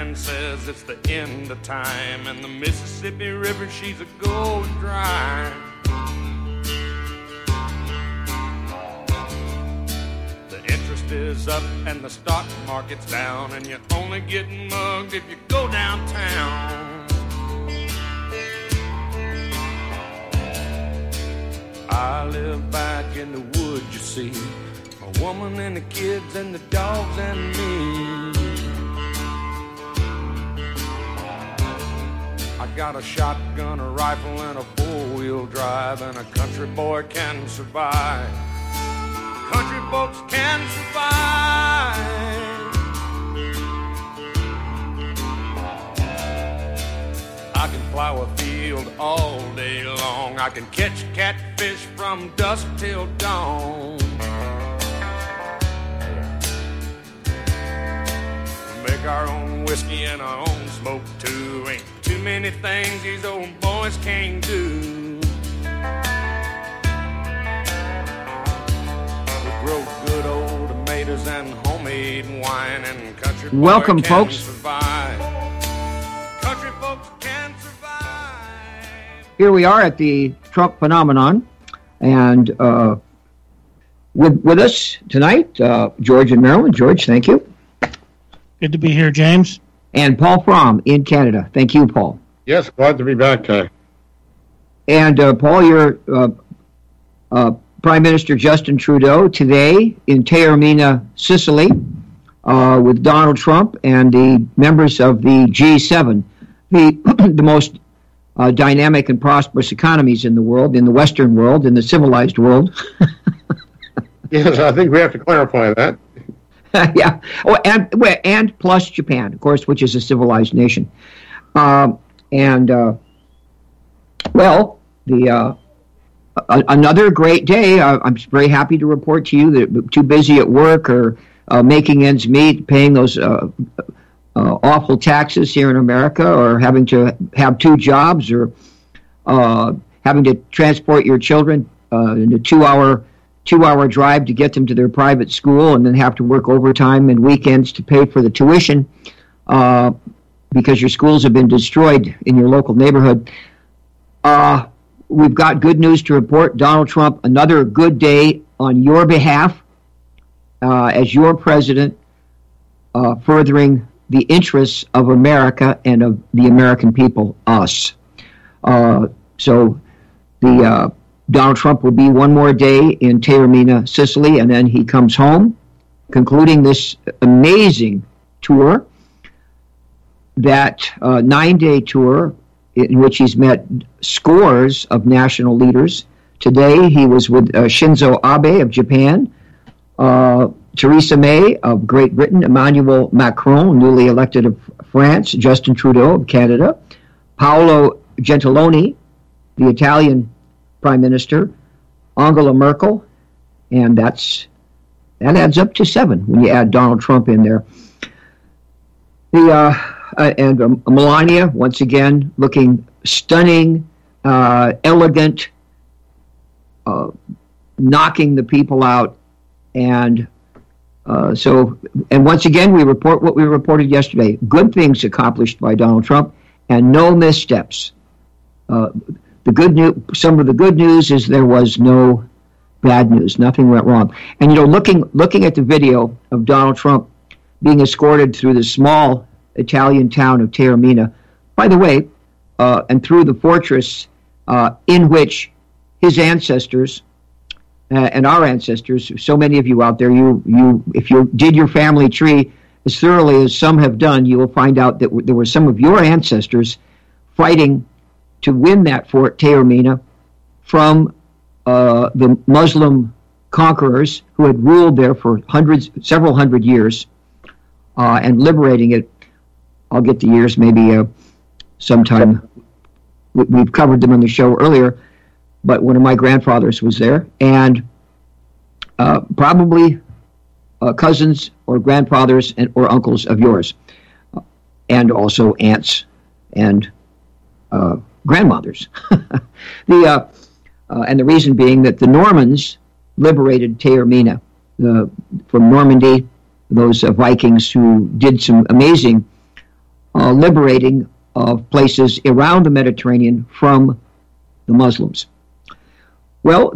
man says it's the end of time, and the Mississippi River, she's a going dry. The interest is up and the stock market's down, and you're only getting mugged if you go downtown. I live back in the woods, you see, a woman and the kids and the dogs and me. I got a shotgun, a rifle, and a four-wheel drive, and a country boy can survive. Country folks can survive. I can plow a field all day long. I can catch catfish from dusk till dawn. Make our own whiskey and our own smoke too. Ain't too many things these old boys can't do. We grow good old tomatoes and homemade wine, and country boys Welcome, can folks. survive. Country folks can survive. Here we are at the Trump phenomenon, and with us tonight, George in Maryland. George, thank you. Good to be here, James. And Paul Fromm in Canada. Thank you, Paul. Yes, glad to be back. And Paul, you're Prime Minister Justin Trudeau today in Taormina, Sicily, with Donald Trump and the members of the G7, the most dynamic and prosperous economies in the world, in the Western world, in the civilized world. Yes, I think we have to clarify that. Yeah, and plus Japan, of course, which is a civilized nation. Another great day. I'm very happy to report to you that too busy at work or making ends meet, paying those awful taxes here in America, or having to have two jobs, or having to transport your children in a two-hour drive to get them to their private school, and then have to work overtime and weekends to pay for the tuition because your schools have been destroyed in your local neighborhood. We've got good news to report. Donald Trump, another good day on your behalf as your president, furthering the interests of America and of the American people, us. So Donald Trump will be one more day in Taormina, Sicily, and then he comes home, concluding this amazing tour, that 9-day tour in which he's met scores of national leaders. Today he was with Shinzo Abe of Japan, Theresa May of Great Britain, Emmanuel Macron, newly elected of France, Justin Trudeau of Canada, Paolo Gentiloni, the Italian Prime Minister, Angela Merkel, and that adds up to 7 when you add Donald Trump in there. And Melania, once again, looking stunning, elegant, knocking the people out, and once again we report what we reported yesterday: good things accomplished by Donald Trump, and no missteps. The good news, some of the good news is there was no bad news. Nothing went wrong. And looking at the video of Donald Trump being escorted through the small Italian town of Taormina, by the way, and through the fortress in which his ancestors and our ancestors, so many of you out there, if you did your family tree as thoroughly as some have done, you will find out that there were some of your ancestors fighting to win that Fort Taormina from the Muslim conquerors who had ruled there for several hundred years, and liberating it. I'll get the years maybe sometime. We've covered them on the show earlier, but one of my grandfathers was there, and probably cousins or grandfathers or uncles of yours, and also aunts and grandmothers. And the reason being that the Normans liberated Taormina from Normandy, those Vikings who did some amazing liberating of places around the Mediterranean from the Muslims. Well,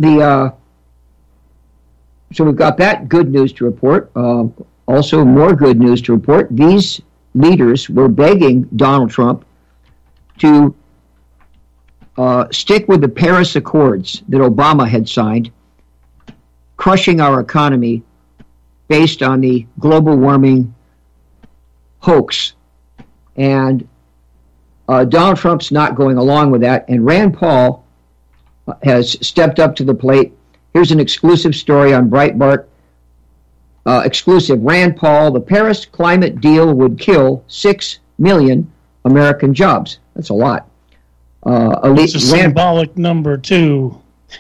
so we've got that good news to report. Also, more good news to report. These leaders were begging Donald Trump to stick with the Paris Accords that Obama had signed, crushing our economy based on the global warming hoax. And Donald Trump's not going along with that, and Rand Paul has stepped up to the plate. Here's an exclusive story on Breitbart. Exclusive. Rand Paul, the Paris climate deal would kill 6 million American jobs. That's a lot. It's a symbolic number, too.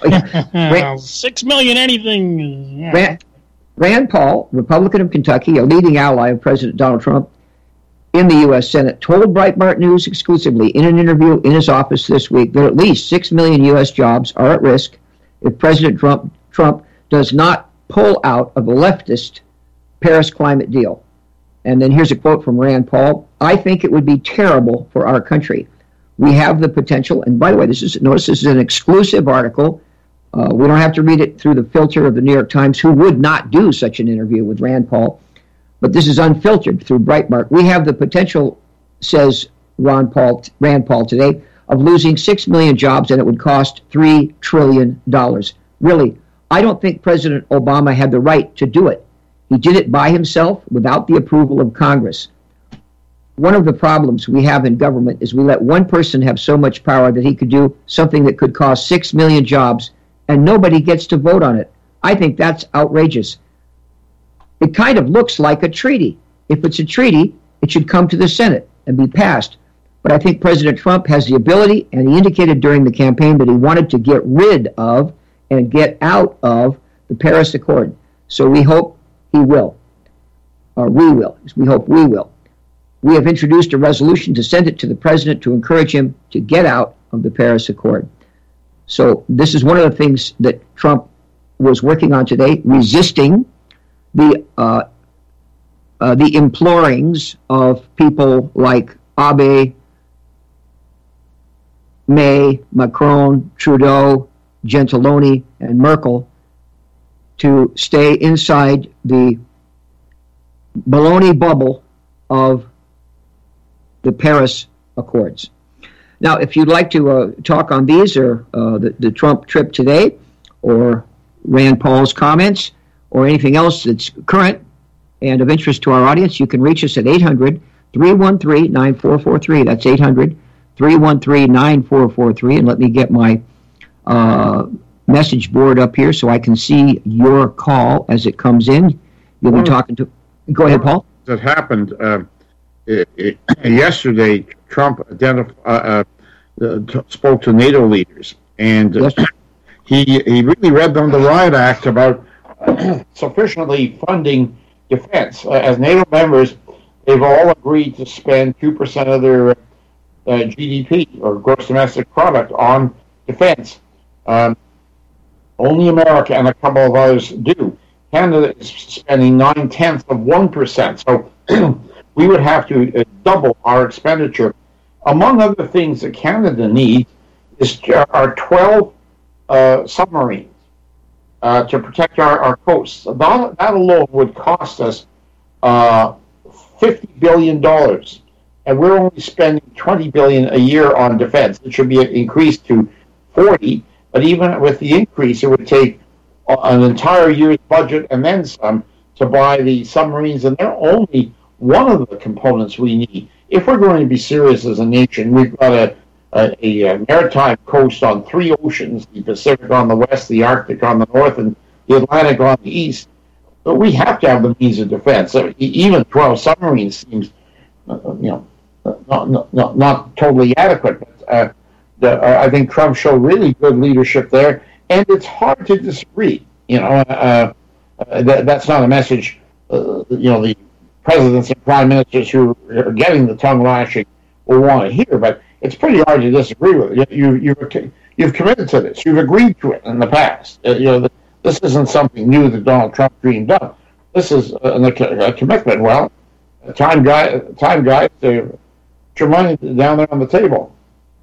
6 million anything. Yeah. Rand Paul, Republican of Kentucky, a leading ally of President Donald Trump in the U.S. Senate, told Breitbart News exclusively in an interview in his office this week that at least 6 million U.S. jobs are at risk if President Trump does not pull out of the leftist Paris climate deal. And then here's a quote from Rand Paul. I think it would be terrible for our country. We have the potential, and by the way, notice this is an exclusive article. We don't have to read it through the filter of the New York Times, who would not do such an interview with Rand Paul. But this is unfiltered through Breitbart. We have the potential, says Rand Paul today, of losing 6 million jobs, and it would cost $3 trillion. Really, I don't think President Obama had the right to do it. He did it by himself without the approval of Congress. One of the problems we have in government is we let one person have so much power that he could do something that could cost 6 million jobs, and nobody gets to vote on it. I think that's outrageous. It kind of looks like a treaty. If it's a treaty, it should come to the Senate and be passed. But I think President Trump has the ability, and he indicated during the campaign that he wanted to get rid of and get out of the Paris Accord. So we hope he will. Or we will. We hope we will. We have introduced a resolution to send it to the president to encourage him to get out of the Paris Accord. So this is one of the things that Trump was working on today, resisting the implorings of people like Abe, May, Macron, Trudeau, Gentiloni, and Merkel to stay inside the baloney bubble of the Paris Accords. Now, if you'd like to talk on these or the Trump trip today or Rand Paul's comments or anything else that's current and of interest to our audience, you can reach us at 800-313-9443. That's 800-313-9443. And let me get my message board up here so I can see your call as it comes in. You'll be talking to... Go ahead, Paul. That happened yesterday. Trump spoke to NATO leaders, and Yes. he really read them the Riot Act about sufficiently funding defense. As NATO members, they've all agreed to spend 2% of their GDP, or gross domestic product, on defense. Only America and a couple of others do. Canada is spending 0.9%. So we would have to double our expenditure. Among other things that Canada needs is our 12 submarines to protect our coasts. That alone would cost us $50 billion, and we're only spending $20 billion a year on defense. It should be increased to 40, but even with the increase, it would take an entire year's budget and then some to buy the submarines, and they're only one of the components we need. If we're going to be serious as a nation, we've got a maritime coast on 3 oceans, the Pacific on the west, the Arctic on the north, and the Atlantic on the east. But we have to have the means of defense. Even 12 submarines seems, not totally adequate. But I think Trump showed really good leadership there, and it's hard to disagree. That's not a message. The presidents and prime ministers who are getting the tongue lashing will want to hear, but it's pretty hard to disagree with it. You've committed to this. You've agreed to it in the past. This isn't something new that Donald Trump dreamed up. This is a commitment. Well, time guys, the your money down there on the table.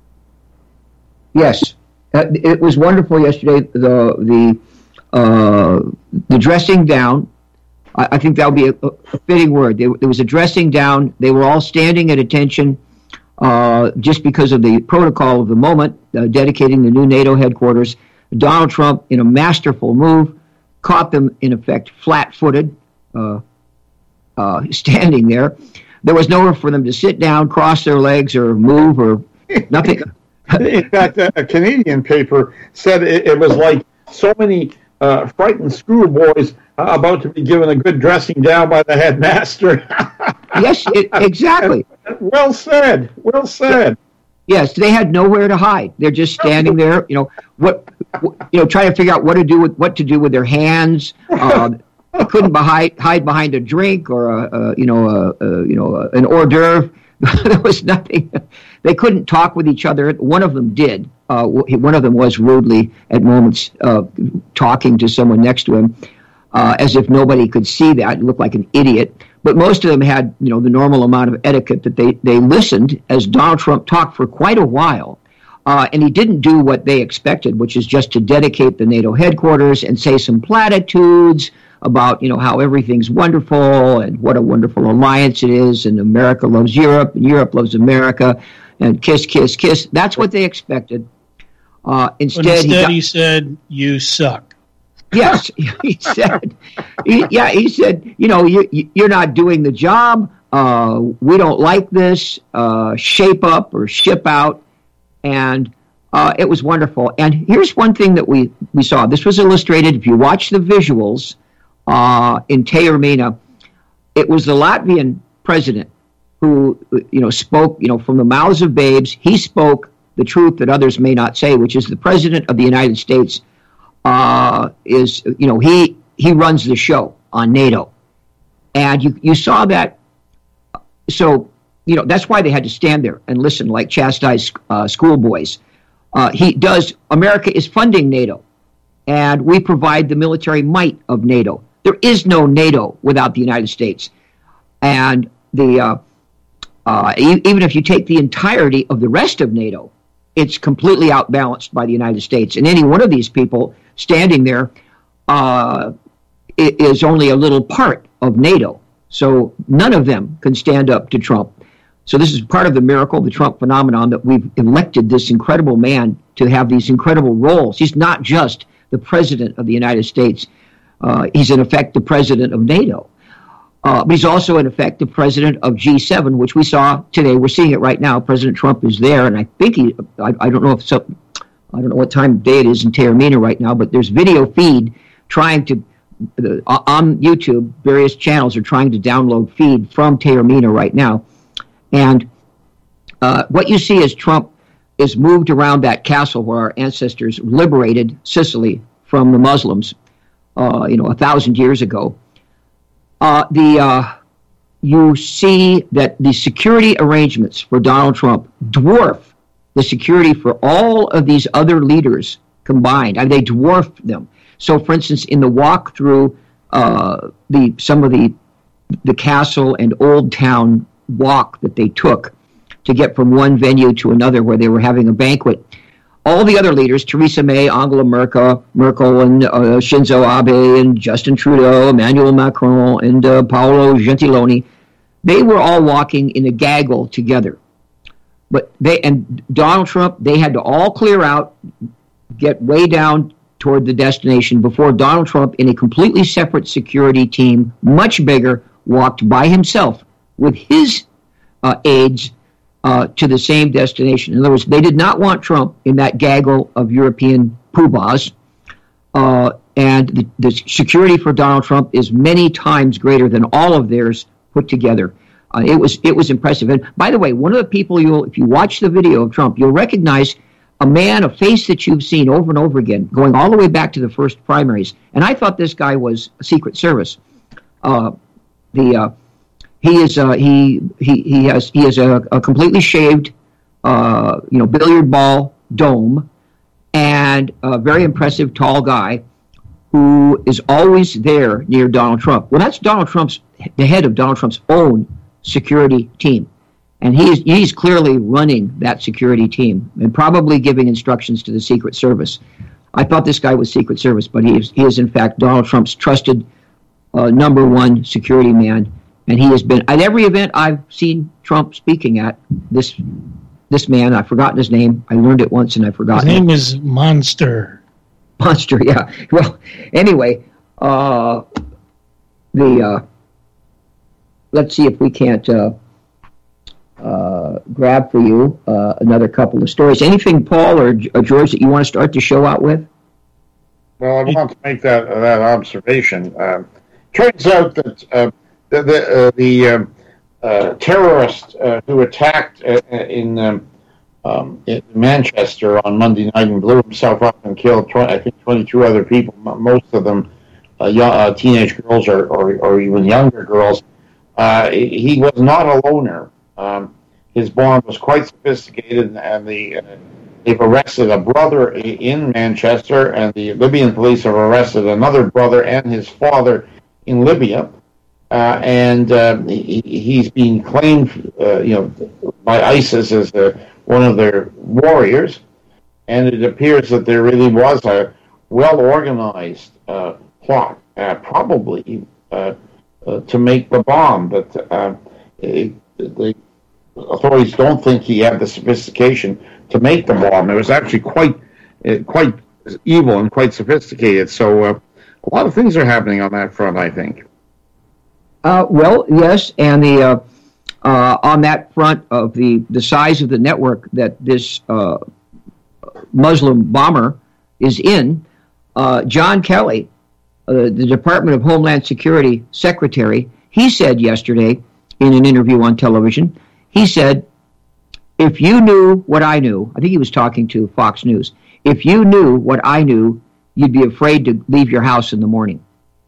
Yes, it was wonderful yesterday. The dressing down. I think that would be a fitting word. There was a dressing down. They were all standing at attention just because of the protocol of the moment, dedicating the new NATO headquarters. Donald Trump, in a masterful move, caught them, in effect, flat-footed, standing there. There was nowhere for them to sit down, cross their legs, or move, or nothing. In fact, a Canadian paper said it was like so many frightened schoolboys about to be given a good dressing down by the headmaster. Yes, exactly. Well said. Well said. Yes, they had nowhere to hide. They're just standing there, trying to figure out what to do with their hands. They couldn't hide behind a drink or an hors d'oeuvre. There was nothing. They couldn't talk with each other. One of them did. One of them was rudely at moments talking to someone next to him, as if nobody could see that. He looked like an idiot. But most of them had, the normal amount of etiquette that they listened as Donald Trump talked for quite a while. And he didn't do what they expected, which is just to dedicate the NATO headquarters and say some platitudes about, how everything's wonderful and what a wonderful alliance it is, and America loves Europe, and Europe loves America, and kiss, kiss, kiss. That's what they expected. Instead he said, "You suck." Yes, he said. He said, you're not doing the job. We don't like this. Shape up or ship out. And it was wonderful. And here's one thing that we saw. This was illustrated. If you watch the visuals in Taormina, it was the Latvian president who, spoke, from the mouths of babes. He spoke the truth that others may not say, which is the president of the United States he runs the show on NATO. And you saw that. So, that's why they had to stand there and listen like chastised schoolboys. America is funding NATO, and we provide the military might of NATO. There is no NATO without the United States. And even if you take the entirety of the rest of NATO, it's completely outbalanced by the United States. And any one of these people standing there is only a little part of NATO. So none of them can stand up to Trump. So this is part of the miracle, the Trump phenomenon, that we've elected this incredible man to have these incredible roles. He's not just the president of the United States. He's in effect the president of NATO. But he's also in effect the president of G7, which we saw today. We're seeing it right now. President Trump is there, and I think I don't know what time of day it is in Taormina right now, but there's video feed trying to, on YouTube, various channels are trying to download feed from Taormina right now. And what you see is Trump is moved around that castle where our ancestors liberated Sicily from the Muslims, 1,000 years ago. You see that the security arrangements for Donald Trump dwarf the security for all of these other leaders combined. I mean, they dwarf them. So, for instance, in the walk through some of the castle and Old Town walk that they took to get from one venue to another where they were having a banquet, all the other leaders, Theresa May, Angela Merkel, and Shinzo Abe, and Justin Trudeau, Emmanuel Macron, and Paolo Gentiloni, they were all walking in a gaggle together. But Donald Trump, they had to all clear out, get way down toward the destination before Donald Trump, in a completely separate security team, much bigger, walked by himself with his aides to the same destination. In other words, they did not want Trump in that gaggle of European poobahs. And the security for Donald Trump is many times greater than all of theirs put together. It was impressive. And by the way, one of the people if you watch the video of Trump, you'll recognize a face that you've seen over and over again, going all the way back to the first primaries. And I thought this guy was Secret Service. He has a completely shaved, billiard ball dome, and a very impressive tall guy who is always there near Donald Trump. Well, that's the head of Donald Trump's own security team. And he's clearly running that security team and probably giving instructions to the Secret Service. I thought this guy was Secret Service, but he is in fact Donald Trump's trusted number one security man. And he has been at every event I've seen Trump speaking at. This man, I've forgotten his name. I learned it once and I've forgotten. His name is Monster. Monster, yeah. Well, anyway, let's see if we can't grab for you another couple of stories. Anything, Paul or George, that you want to start the show out with? Well, I want to make that observation. Turns out that the terrorist who attacked in Manchester on Monday night and blew himself up and killed, 22 other people, most of them teenage girls or even younger girls. He was not a loner. His bomb was quite sophisticated, and they've arrested a brother in Manchester, and the Libyan police have arrested another brother and his father in Libya. He's being claimed, by ISIS as one of their warriors, and it appears that there really was a well-organized plot, probably to make the bomb. But the authorities don't think he had the sophistication to make the bomb. It was actually quite evil and quite sophisticated. So a lot of things are happening on that front, I think. Well, yes, and the on that front of the size of the network that this Muslim bomber is in, John Kelly, the Department of Homeland Security Secretary, he said yesterday in an interview on television, he said, if you knew what I knew, I think he was talking to Fox News, if you knew what I knew, you'd be afraid to leave your house in the morning.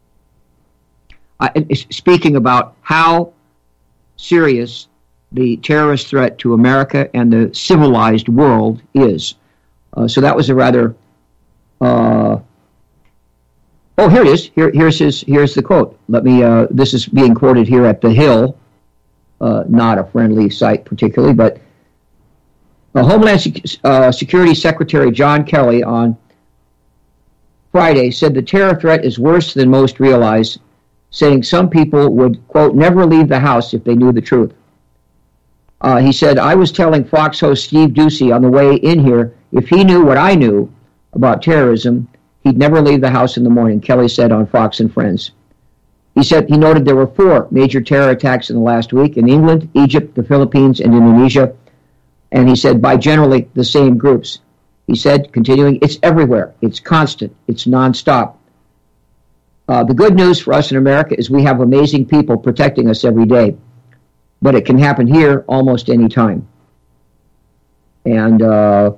Speaking about how serious the terrorist threat to America and the civilized world is. So that was a rather... here it is. Here's the quote. Let me... this is being quoted here at The Hill. Not a friendly site particularly, but Homeland Security Secretary John Kelly on Friday said the terror threat is worse than most realize, saying some people would, quote, never leave the house if they knew the truth. He said, I was telling Fox host Steve Doocy on the way in here, if he knew what I knew about terrorism, he'd never leave the house in the morning, Kelly said on Fox and Friends. He said he noted there were 4 major terror attacks in the last week in England, Egypt, the Philippines, and Indonesia. And he said by generally the same groups. He said, continuing, it's everywhere. It's constant. It's nonstop. The good news for us in America is we have amazing people protecting us every day. But it can happen here almost any time. And there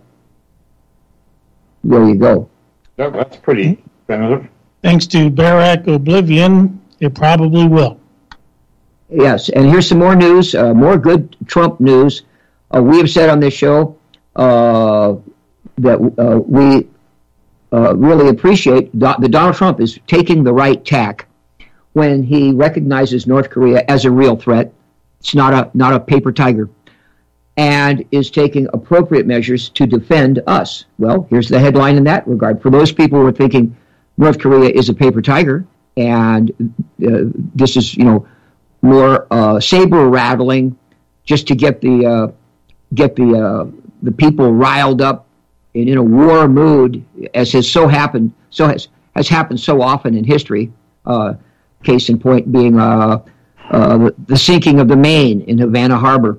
you go. That's pretty definitive. Thanks to Barack Oblivion, it probably will. Yes, and here's some more news, more good Trump news. We have said on this show that we really appreciate that Donald Trump is taking the right tack when he recognizes North Korea as a real threat. It's not a paper tiger, and is taking appropriate measures to defend us. Well, here's the headline in that regard. For those people who are thinking North Korea is a paper tiger, and this is more saber rattling just to get the people riled up and in a war mood, as has happened so often in history. Case in point being the sinking of the Maine in Havana Harbor.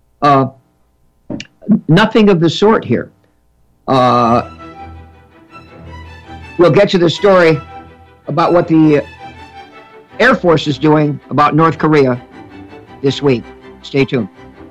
Nothing of the sort here. We'll get to the story about what the Air Force is doing about North Korea this week. Stay tuned.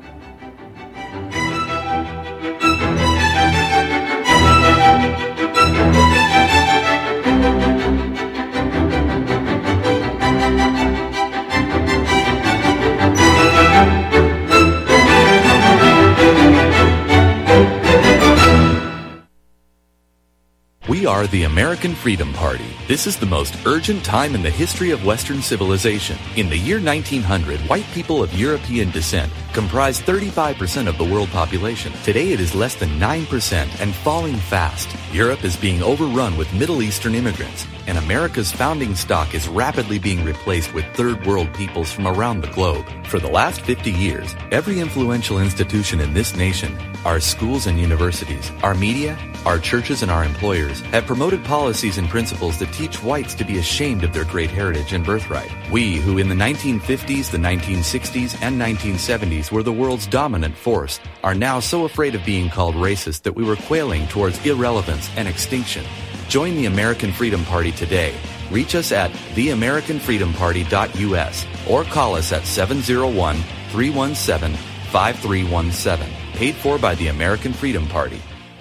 We are the American Freedom Party. This is the most urgent time in the history of Western civilization. In the year 1900, white people of European descent comprised 35% of the world population. Today it is less than 9% and falling fast. Europe is being overrun with Middle Eastern immigrants, and America's founding stock is rapidly being replaced with third world peoples from around the globe. For the last 50 years, every influential institution in this nation, our schools and universities, our media, our churches and our employers have promoted policies and principles that teach whites to be ashamed of their great heritage and birthright. We, who in the 1950s, the 1960s, and 1970s were the world's dominant force, are now so afraid of being called racist that we were quailing towards irrelevance and extinction. Join the American Freedom Party today. Reach us at theamericanfreedomparty.us or call us at 701-317-5317. Paid for by the American Freedom Party.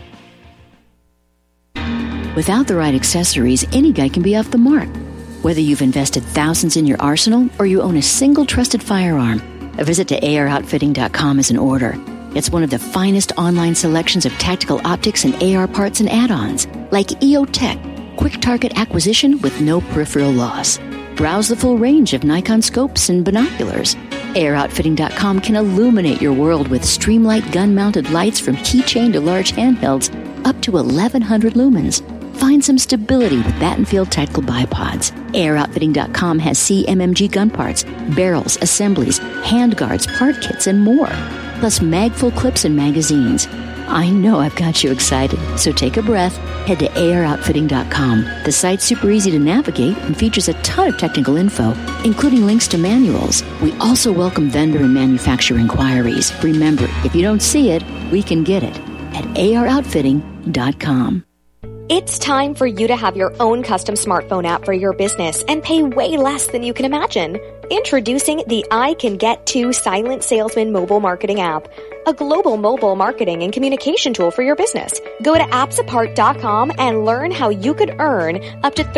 Without the right accessories, any guy can be off the mark. Whether you've invested thousands in your arsenal or you own a single trusted firearm, a visit to AROutfitting.com is in order. It's one of the finest online selections of tactical optics and AR parts and add-ons, like EOTech, quick target acquisition with no peripheral loss. Browse the full range of Nikon scopes and binoculars. AROutfitting.com can illuminate your world with Streamlight gun-mounted lights from keychain to large handhelds up to 1,100 lumens. Find some stability with Battenfield tactical bipods. AirOutfitting.com has CMMG gun parts, barrels, assemblies, handguards, part kits, and more. Plus magful clips and magazines. I know I've got you excited, so take a breath. Head to AirOutfitting.com. The site's super easy to navigate and features a ton of technical info, including links to manuals. We also welcome vendor and manufacturer inquiries. Remember, if you don't see it, we can get it at AirOutfitting.com. It's time for you to have your own custom smartphone app for your business and pay way less than you can imagine. Introducing the I Can Get To Silent Salesman mobile marketing app, a global mobile marketing and communication tool for your business. Go to appsapart.com and learn how you could earn up to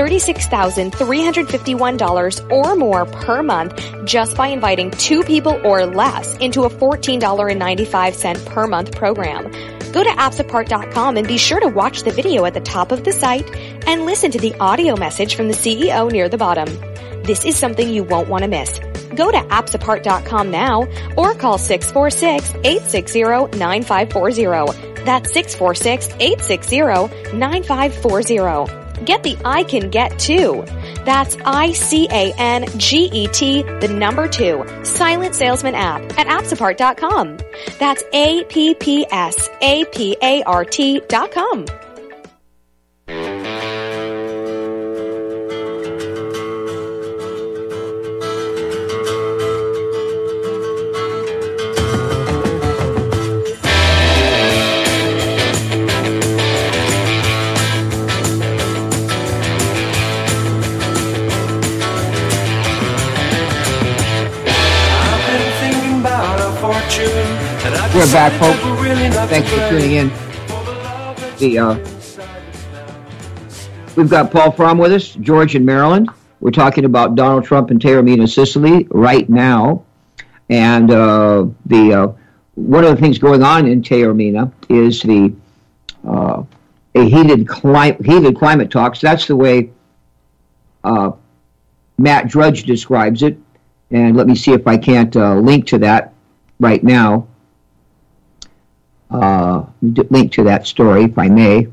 $36,351 or more per month just by inviting 2 people or less into a $14.95 per month program. Go to appsapart.com and be sure to watch the video at the top of the site and listen to the audio message from the CEO near the bottom. This is something you won't want to miss. Go to appsapart.com now or call 646-860-9540. That's 646-860-9540. Get the I Can Get To. That's ICANGET, the number 2, Silent Salesman app at appsapart.com. That's APPSAPART.com. We're back, folks. Thanks for tuning in. We've got Paul Fromm with us, George in Maryland. We're talking about Donald Trump and Taormina, Sicily, right now. And one of the things going on in Taormina is a heated climate talks. That's the way Matt Drudge describes it. And let me see if I can't link to that right now. Link to that story, if I may.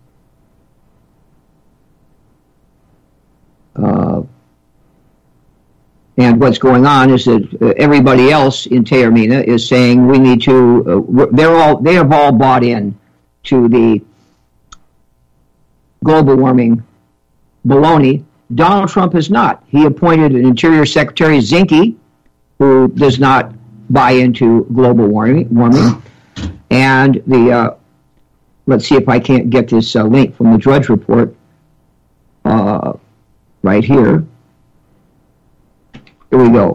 And what's going on is that everybody else in Taormina is saying we need to. They have all bought in to the global warming baloney. Donald Trump has not. He appointed an Interior Secretary, Zinke, who does not buy into global warming. And let's see if I can't get this link from the Drudge Report right here. Here we go.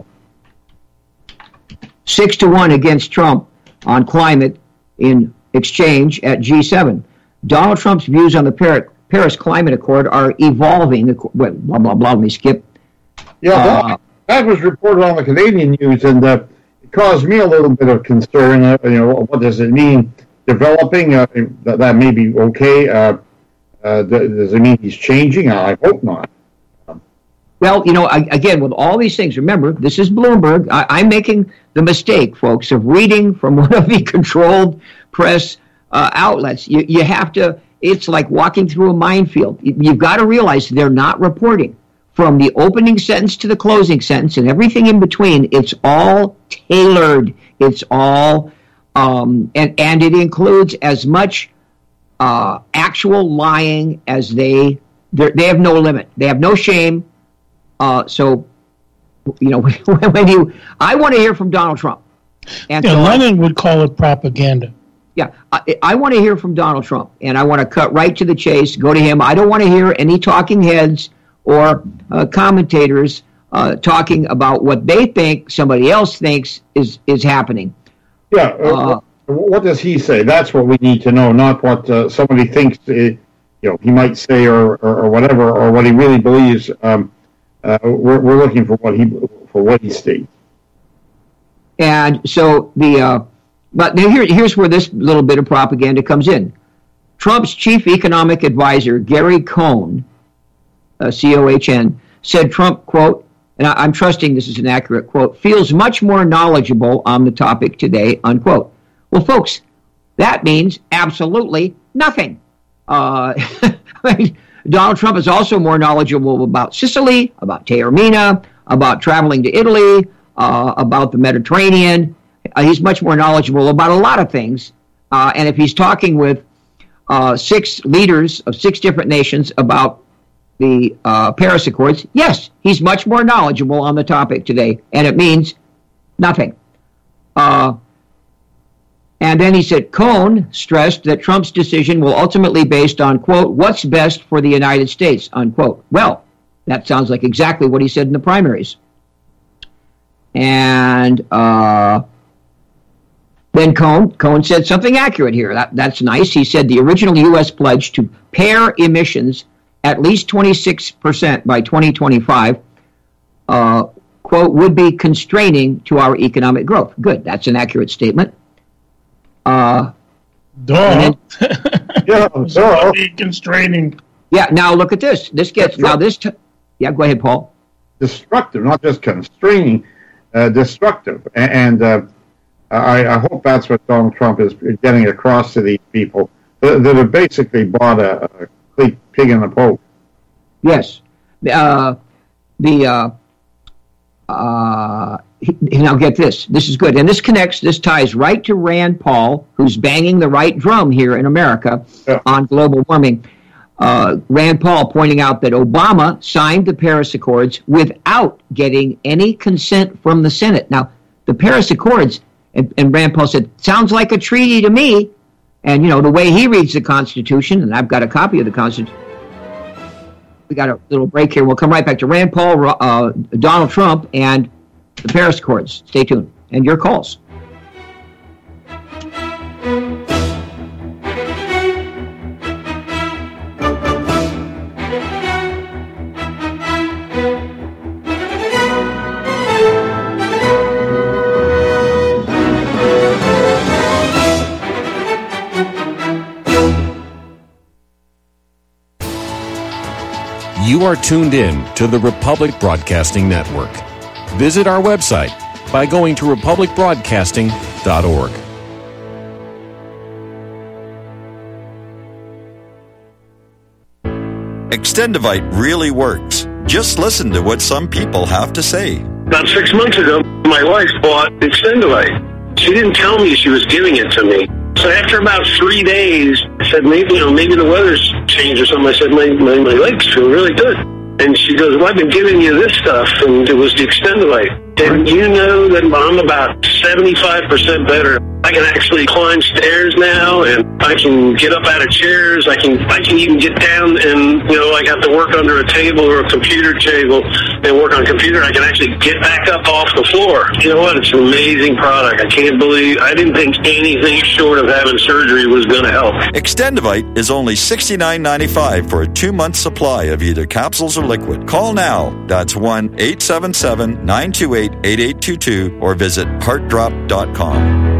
6-1 against Trump on climate in exchange at G7. Donald Trump's views on the Paris Climate Accord are evolving. Blah, blah, blah. Let me skip. Yeah, that was reported on the Canadian news, and it caused me a little bit of concern. What does it mean? Developing, that may be okay. Does it mean he's changing? I hope not. Well, again, with all these things, remember, this is Bloomberg. I'm making the mistake, folks, of reading from one of the controlled press outlets. You have to, it's like walking through a minefield. You've got to realize they're not reporting. From the opening sentence to the closing sentence and everything in between, it's all tailored. It's all, and it includes as much actual lying as they have no limit. They have no shame. So, I want to hear from Donald Trump. And so Lenin would call it propaganda. Yeah, I want to hear from Donald Trump, and I want to cut right to the chase, go to him. I don't want to hear any talking heads or commentators talking about what they think somebody else thinks is happening. Yeah, what does he say? That's what we need to know, not what somebody thinks he might say or whatever, or what he really believes. We're looking for what he states. And so but now here's where this little bit of propaganda comes in. Trump's chief economic advisor, Gary Cohn, C-O-H-N, said Trump, quote, and I'm trusting this is an accurate quote, feels much more knowledgeable on the topic today, unquote. Well, folks, that means absolutely nothing. Donald Trump is also more knowledgeable about Sicily, about Taormina, about traveling to Italy, about the Mediterranean. He's much more knowledgeable about a lot of things. And if he's talking with 6 leaders of 6 different nations about the Paris Accords, yes, he's much more knowledgeable on the topic today. And it means nothing. And then he said, Cohn stressed that Trump's decision will ultimately be based on, quote, what's best for the United States, unquote. Well, that sounds like exactly what he said in the primaries. And then Cohn said something accurate here. That's nice. He said the original U.S. pledge to pare emissions at least 26% by 2025, quote, would be constraining to our economic growth. Good. That's an accurate statement. Duh. Yeah, so constraining. Yeah, now look at this. This gets, now this, yeah, go ahead, Paul. Destructive, not just constraining, destructive. And I hope that's what Donald Trump is getting across to these people that have basically bought a pig in the poke. Yes. Now get this. This is good. And this ties right to Rand Paul, who's banging the right drum here in America on global warming. Rand Paul pointing out that Obama signed the Paris Accords without getting any consent from the Senate. Now, the Paris Accords, and Rand Paul said, sounds like a treaty to me. And, the way he reads the Constitution, and I've got a copy of the Constitution. We got a little break here. We'll come right back to Rand Paul, Donald Trump, and the Paris Accords. Stay tuned. And your calls. You are tuned in to the Republic Broadcasting Network. Visit our website by going to republicbroadcasting.org. Extendivite really works. Just listen to what some people have to say. About 6 months ago, my wife bought Extendivite. She didn't tell me she was giving it to me. So after about 3 days, I said, maybe the weather's changed or something. I said, my legs feel really good. And she goes, well, I've been giving you this stuff, and it was the Extendivite. And you know that I'm about 75% better. I can actually climb stairs now, and I can get up out of chairs. I can even get down and, I have to work under a table or a computer table and work on a computer. I can actually get back up off the floor. You know what? It's an amazing product. I didn't think anything short of having surgery was going to help. Extendivite is only $69.95 for a 2-month supply of either capsules or liquid. Call now. That's 1-877-928-8822 or visit heartdrop.com.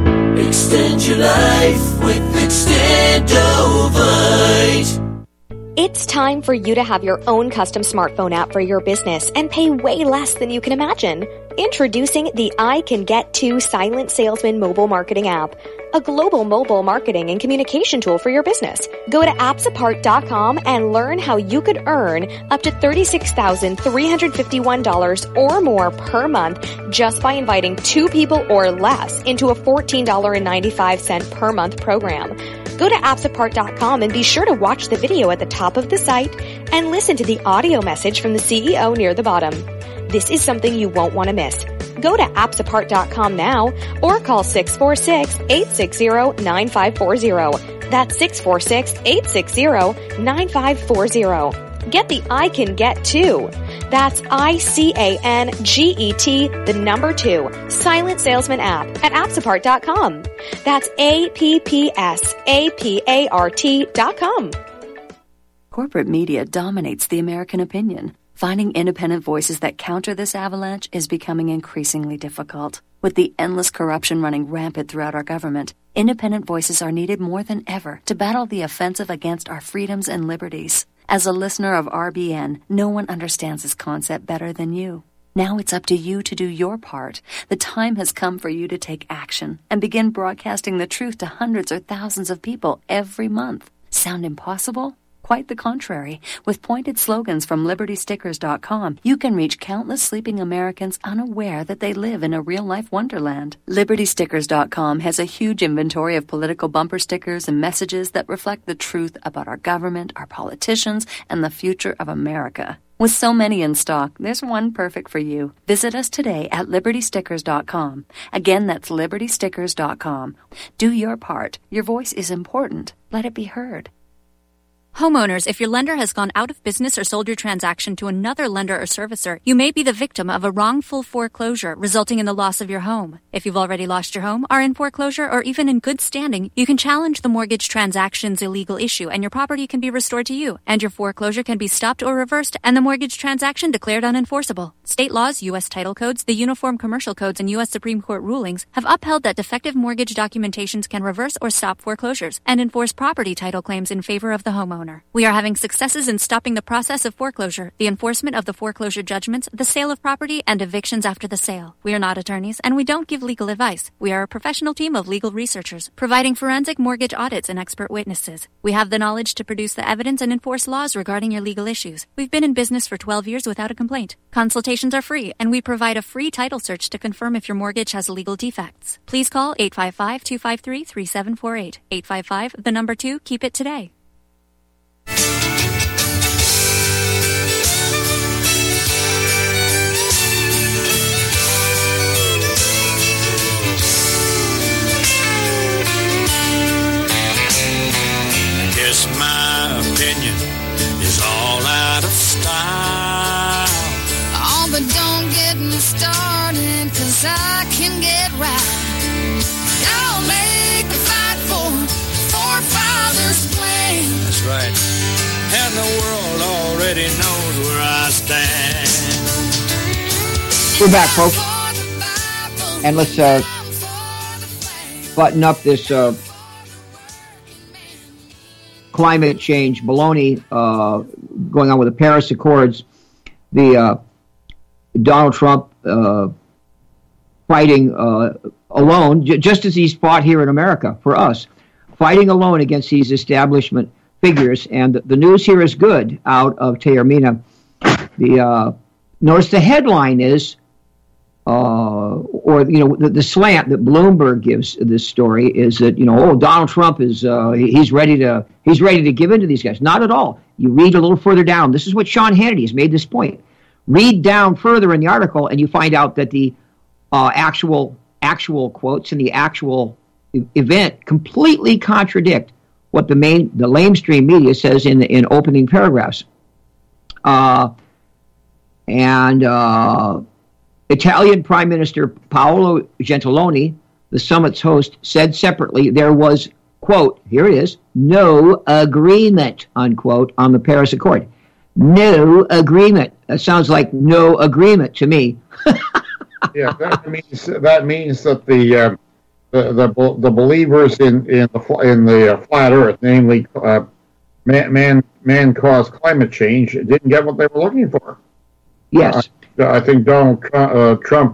Extend your life with Extendovite. It's time for you to have your own custom smartphone app for your business and pay way less than you can imagine. Introducing the I Can Get To Silent Salesman mobile marketing app, a global mobile marketing and communication tool for your business. Go to appsapart.com and learn how you could earn up to $36,351 or more per month just by inviting 2 people or less into a $14.95 per month program. Go to appsapart.com and be sure to watch the video at the top of the site and listen to the audio message from the CEO near the bottom. This is something you won't want to miss. Go to appsapart.com now or call 646-860-9540. That's 646-860-9540. Get the I Can Get To. That's ICANGET, the number 2, Silent Salesman app at appsapart.com. That's APPSAPART.com. Corporate media dominates the American opinion. Finding independent voices that counter this avalanche is becoming increasingly difficult. With the endless corruption running rampant throughout our government, independent voices are needed more than ever to battle the offensive against our freedoms and liberties. As a listener of RBN, no one understands this concept better than you. Now it's up to you to do your part. The time has come for you to take action and begin broadcasting the truth to hundreds or thousands of people every month. Sound impossible? Quite the contrary. With pointed slogans from LibertyStickers.com, you can reach countless sleeping Americans unaware that they live in a real-life wonderland. LibertyStickers.com has a huge inventory of political bumper stickers and messages that reflect the truth about our government, our politicians, and the future of America. With so many in stock, there's one perfect for you. Visit us today at LibertyStickers.com. Again, that's LibertyStickers.com. Do your part. Your voice is important. Let it be heard. Homeowners, if your lender has gone out of business or sold your transaction to another lender or servicer, you may be the victim of a wrongful foreclosure resulting in the loss of your home. If you've already lost your home, are in foreclosure, or even in good standing, you can challenge the mortgage transaction's illegal issue and your property can be restored to you, and your foreclosure can be stopped or reversed and the mortgage transaction declared unenforceable. State laws, U.S. title codes, the Uniform Commercial Codes, and U.S. Supreme Court rulings have upheld that defective mortgage documentations can reverse or stop foreclosures and enforce property title claims in favor of the homeowner. We are having successes in stopping the process of foreclosure, the enforcement of the foreclosure judgments, the sale of property, and evictions after the sale. We are not attorneys, and we don't give legal advice. We are a professional team of legal researchers, providing forensic mortgage audits and expert witnesses. We have the knowledge to produce the evidence and enforce laws regarding your legal issues. We've been in business for 12 years without a complaint. Consultations are free, and we provide a free title search to confirm if your mortgage has legal defects. Please call 855-253-3748. 855, the number 2, keep it today. Guess my opinion is all out of style. Oh, but don't get me started, 'cause I can get right. I'll make a fight for forefathers' plan. That's right. And the world already knows where I stand. We're back, folks. And let's button up this climate change baloney going on with the Paris Accords. The Donald Trump fighting alone, just as he's fought here in America for us, fighting alone against these establishment figures. And the news here is good out of Taormina. Notice the headline is, the slant that Bloomberg gives this story is that, Donald Trump is he's ready to give in to these guys. Not at all. You read a little further down. This is what Sean Hannity has made this point. Read down further in the article, and you find out that the actual quotes and the actual event completely contradict what the lamestream media says in opening paragraphs. Italian Prime Minister Paolo Gentiloni, the summit's host, said separately there was, quote, here it is, no agreement, unquote, on the Paris Accord. No agreement. That sounds like no agreement to me. Yeah, that means that the believers in the flat Earth, namely man-caused climate change didn't get what they were looking for. Yes. I think Donald Trump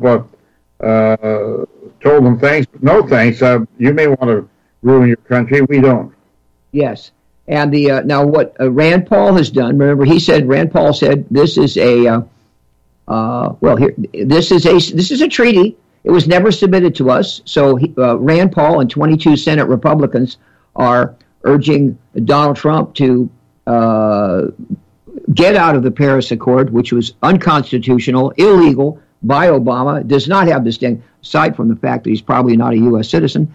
told them thanks, but no thanks. You may want to ruin your country. We don't. Yes. And the now what Rand Paul has done, remember Rand Paul said this is a this is a treaty. It was never submitted to us. So Rand Paul and 22 Senate Republicans are urging Donald Trump to get out of the Paris Accord, which was unconstitutional, illegal by Obama, does not have this thing, aside from the fact that he's probably not a U.S. citizen.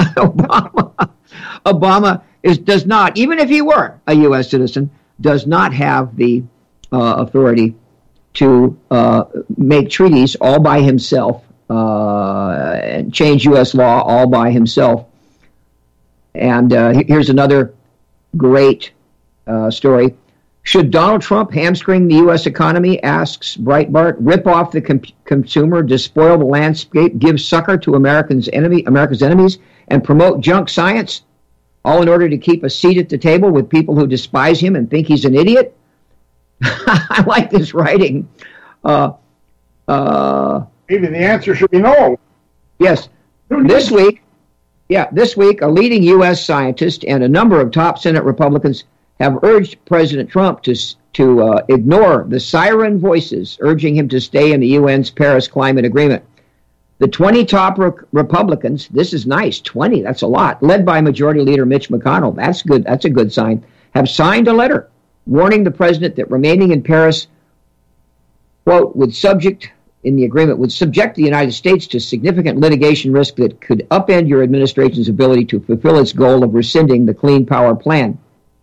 Obama does not, even if he were a U.S. citizen, does not have the authority to make treaties all by himself and change U.S. law all by himself. And here's another great story. Should Donald Trump hamstring the U.S. economy, asks Breitbart, rip off the consumer, despoil the landscape, give succor to America's enemies, and promote junk science, all in order to keep a seat at the table with people who despise him and think he's an idiot? I like this writing. Maybe the answer should be no. Yes. This week, a leading U.S. scientist and a number of top Senate Republicans have urged President Trump to ignore the siren voices urging him to stay in the UN's Paris Climate Agreement. The 20 top Republicans, this is nice, 20, that's a lot, led by Majority Leader Mitch McConnell, that's good, that's a good sign, have signed a letter warning the president that remaining in Paris, quote, would subject the United States to significant litigation risk that could upend your administration's ability to fulfill its goal of rescinding the Clean Power Plan.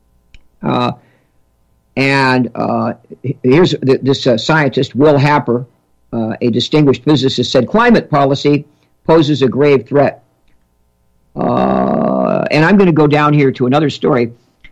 Here's this scientist, Will Happer, a distinguished physicist, said climate policy poses a grave threat. And I'm going to go down here to another story.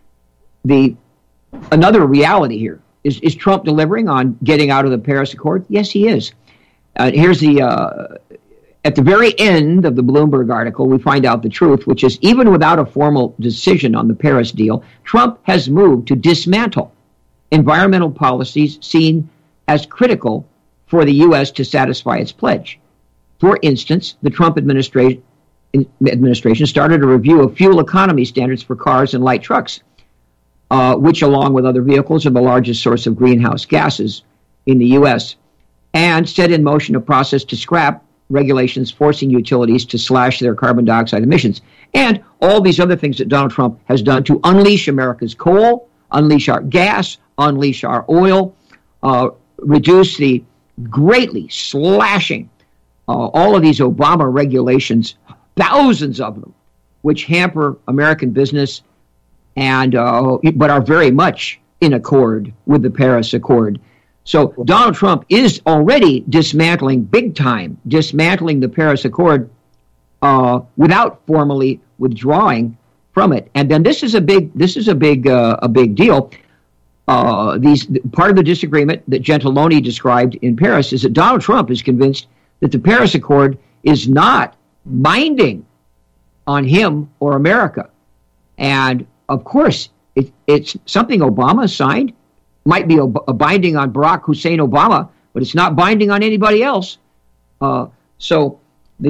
Another reality here. Is Trump delivering on getting out of the Paris Accord? Yes, he is. Here's at the very end of the Bloomberg article, we find out the truth, which is even without a formal decision on the Paris deal, Trump has moved to dismantle environmental policies seen as critical for the U.S. to satisfy its pledge. For instance, the Trump administration started a review of fuel economy standards for cars and light trucks, which, along with other vehicles, are the largest source of greenhouse gases in the U.S., and set in motion a process to scrap regulations forcing utilities to slash their carbon dioxide emissions, and all these other things that Donald Trump has done to unleash America's coal, unleash our gas, unleash our oil, reduce the greatly slashing all of these Obama regulations, thousands of them, which hamper American business and but are very much in accord with the Paris Accord. So Donald Trump is already dismantling the Paris Accord without formally withdrawing from it. And then this is a big deal. Part of the disagreement that Gentiloni described in Paris is that Donald Trump is convinced that the Paris Accord is not binding on him or America. And of course, it's something Obama signed. Might be a binding on Barack Hussein Obama, but it's not binding on anybody else. So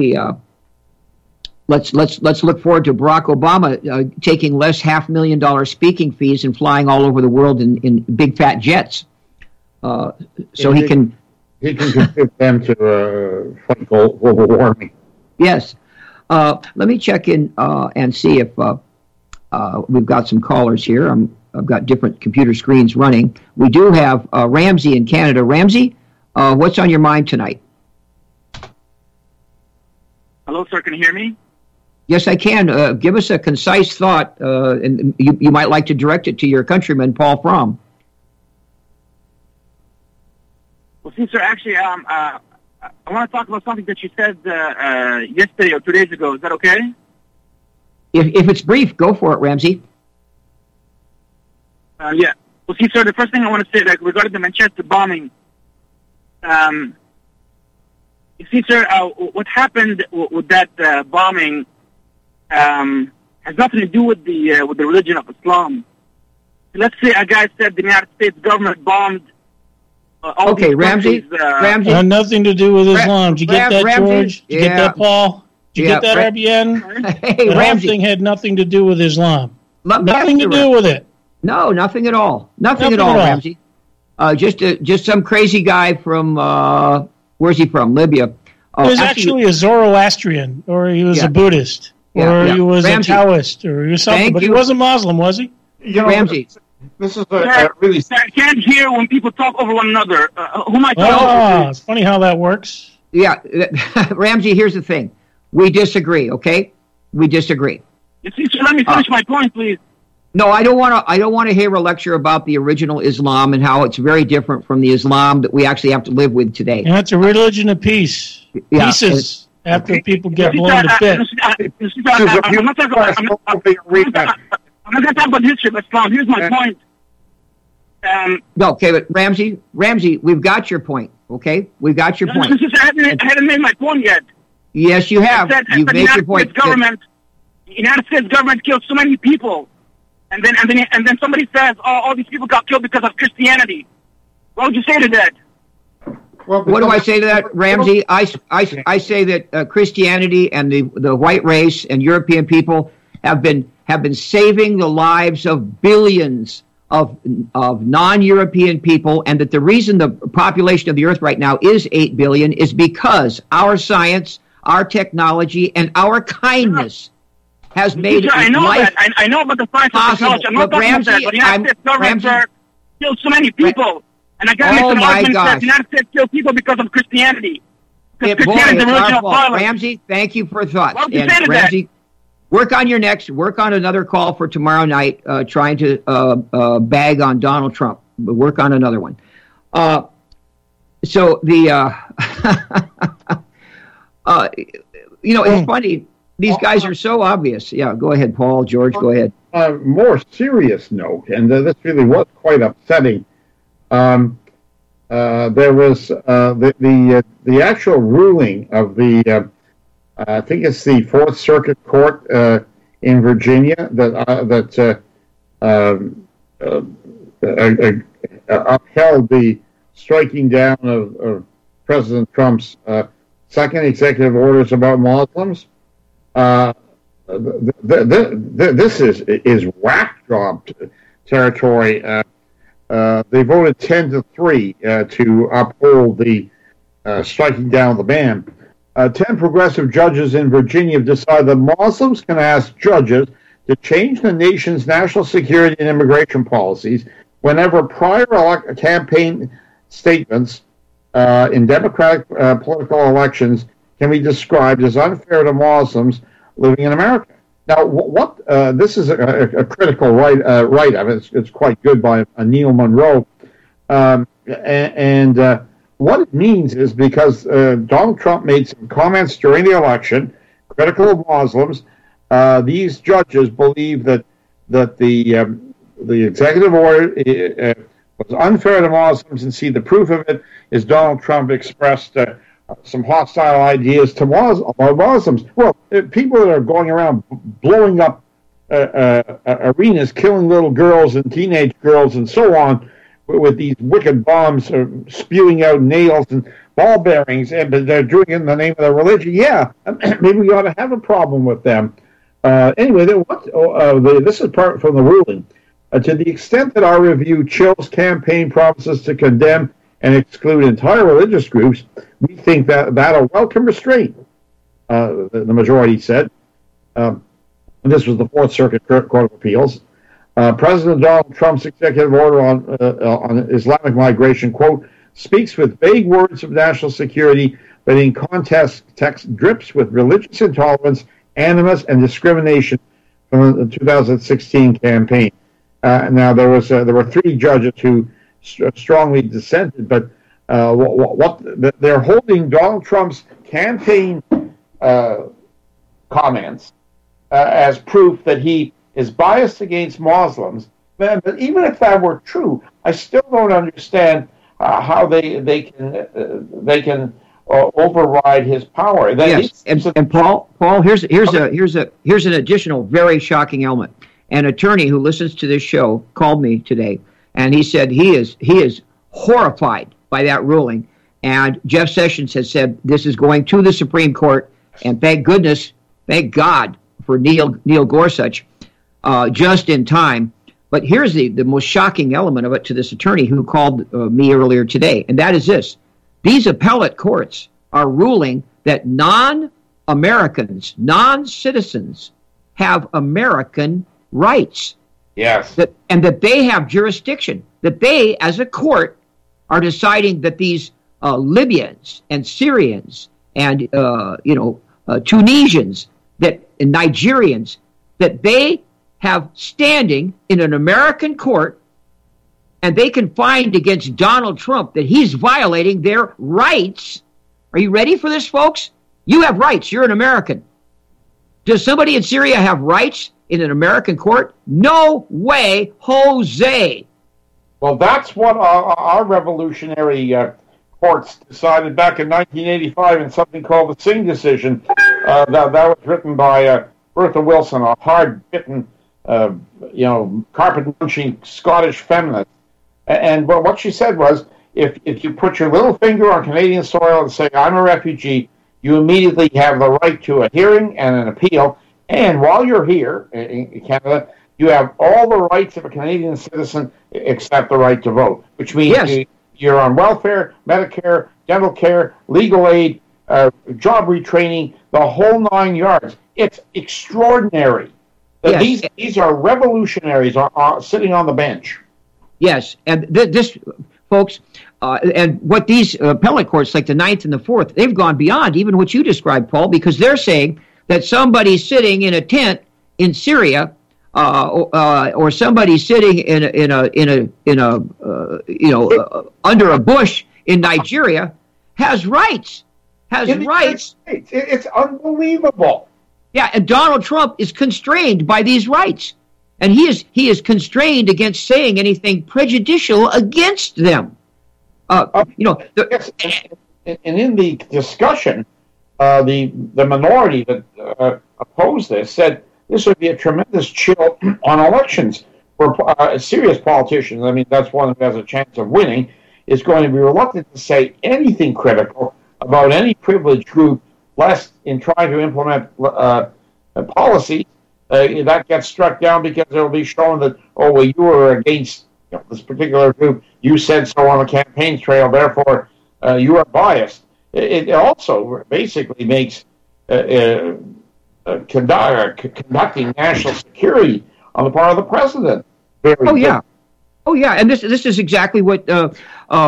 let's look forward to Barack Obama taking less $500,000 speaking fees and flying all over the world in big fat jets. So he can contribute them to fight global warming. Yes. Let me check in and see if we've got some callers here. I've got different computer screens running. We do have Ramsey in Canada. Ramsey, what's on your mind tonight? Hello, sir. Can you hear me? Yes, I can. Give us a concise thought, and you might like to direct it to your countryman, Paul Fromm. Well, see, sir, actually, I want to talk about something that you said yesterday or 2 days ago. Is that okay? If it's brief, go for it, Ramsey. Yeah. Well, see, sir, the first thing I want to say, regarding the Manchester bombing, you see, sir, what happened with that bombing has nothing to do with the religion of Islam. let's say a guy said the United States government bombed all Okay, these Ramsey. countries, Ramsey. Nothing to do with Islam. Did you get that, Ramsey? George? Did you Yeah. get that, Paul? Did you Yeah, get that, RBN? Hey, The whole Ramsey. thing had nothing to do with Islam. Nothing to Correct. do with it. No, nothing at all. Nothing at Nothing all, at all. Ramsey. Just some crazy guy from where's he from? Libya. He was actually a Zoroastrian, or he was Yeah. a Buddhist, Yeah, or yeah. he was Ramsey. a Taoist, or he was something. Thank But you. he wasn't Muslim, was he? You know, Ramsey. This is a really. I can't hear when people talk over one another. Who am I talking Oh, to? it's funny how that works. Yeah, Ramsey. Here's the thing. We disagree. Okay, we disagree. You see, so let me finish my point, please. No, I don't want to hear a lecture about the original Islam and how it's very different from the Islam that we actually have to live with today. And it's a religion of peace. Yeah, Pieces after people get blown to bits. I'm not talking about. I'm not going to talk about history of Islam. Here's my point. No, okay, but Ramsey, we've got your point. Okay, we've got your point. I hadn't made my point yet. Yes, you have. You've made your point. The United States government killed so many people, and then somebody says, "Oh, all these people got killed because of Christianity." What would you say to that? What do I say to that, Ramsey? I say that Christianity and the white race and European people have been saving the lives of billions of non-European people, and that the reason the population of the earth right now is 8 billion is because our science, our technology, and our kindness has made it I know life that. I know about the science and possible. technology. I'm not But talking about that. Ramsey, But the United States government killed so many people. And I got to make an argument that the United States killed people because of Christianity. Because Christianity is the religion of violence. Ramsey, thank you for thoughts. What would you And say to Ramsey, that? work on another call for tomorrow night, trying to bag on Donald Trump. But work on another one. So the, it's funny. These guys are so obvious. Yeah, go ahead, Paul. George, go ahead. More serious note, and this really was quite upsetting. There was the actual ruling of the I think it's the Fourth Circuit Court in Virginia that upheld the striking down of President Trump's second executive orders about Muslims. This is whack job territory. They voted 10-3 to uphold the striking down of the ban. 10 progressive judges in Virginia have decided that Muslims can ask judges to change the nation's national security and immigration policies whenever prior campaign statements in Democratic political elections can be described as unfair to Muslims living in America. Now, this is a critical write-up. It's quite good by Neil Monroe. What it means is because Donald Trump made some comments during the election critical of Muslims, these judges believe that the executive order was unfair to Muslims, and see the proof of it is Donald Trump expressed some hostile ideas to Muslims. Well, people that are going around blowing up arenas, killing little girls and teenage girls and so on, with these wicked bombs spewing out nails and ball bearings, but they're doing it in the name of their religion. Yeah, maybe we ought to have a problem with them. Anyway, this is part from the ruling. To the extent that our review chills campaign promises to condemn and exclude entire religious groups, we think that a welcome restraint, the majority said. And this was the Fourth Circuit Court of Appeals. President Donald Trump's executive order on Islamic migration, quote, speaks with vague words of national security, but in context text drips with religious intolerance, animus, and discrimination from the 2016 campaign. Now, there were 3 judges who strongly dissented, but they're holding Donald Trump's campaign comments as proof that he is biased against Muslims. But even if that were true, I still don't understand how they can override his power. Yes, and Paul, here's an additional very shocking element. An attorney who listens to this show called me today, and he said he is horrified by that ruling. And Jeff Sessions has said this is going to the Supreme Court, and thank God for Neil Gorsuch, just in time. But here's the most shocking element of it to this attorney who called me earlier today, and that is this. These appellate courts are ruling that non-Americans, non-citizens have American rights. Yes. And that they have jurisdiction, that they, as a court, are deciding that these Libyans and Syrians and, Tunisians and Nigerians, that they have standing in an American court, and they can find against Donald Trump that he's violating their rights. Are you ready for this, folks? You have rights. You're an American. Does somebody in Syria have rights in an American court? No way, Jose. Well, that's what our revolutionary courts decided back in 1985 in something called the Singh decision. That was written by Bertha Wilson, a hard-bitten, carpet-munching Scottish feminist. And what she said was, if you put your little finger on Canadian soil and say, I'm a refugee, you immediately have the right to a hearing and an appeal. And while you're here in Canada, you have all the rights of a Canadian citizen except the right to vote, which means you're on welfare, Medicare, dental care, legal aid, job retraining, the whole 9 yards. It's extraordinary. Yes. These are revolutionaries sitting on the bench. Yes, and this, folks, and what these appellate courts, like the Ninth and the Fourth, they've gone beyond even what you described, Paul, because they're saying that somebody sitting in a tent in Syria, or somebody sitting under a bush in Nigeria has rights. It's unbelievable. Yeah, and Donald Trump is constrained by these rights, and he is constrained against saying anything prejudicial against them. And in the discussion, the minority that opposed this said this would be a tremendous chill on elections for serious politicians. I mean, that's one who has a chance of winning, is going to be reluctant to say anything critical about any privileged group, lest in trying to implement a policy, that gets struck down because it will be shown that, you were against this particular group, you said so on the campaign trail, therefore you are biased. It also basically makes conducting national security on the part of the president very difficult. And this is exactly what this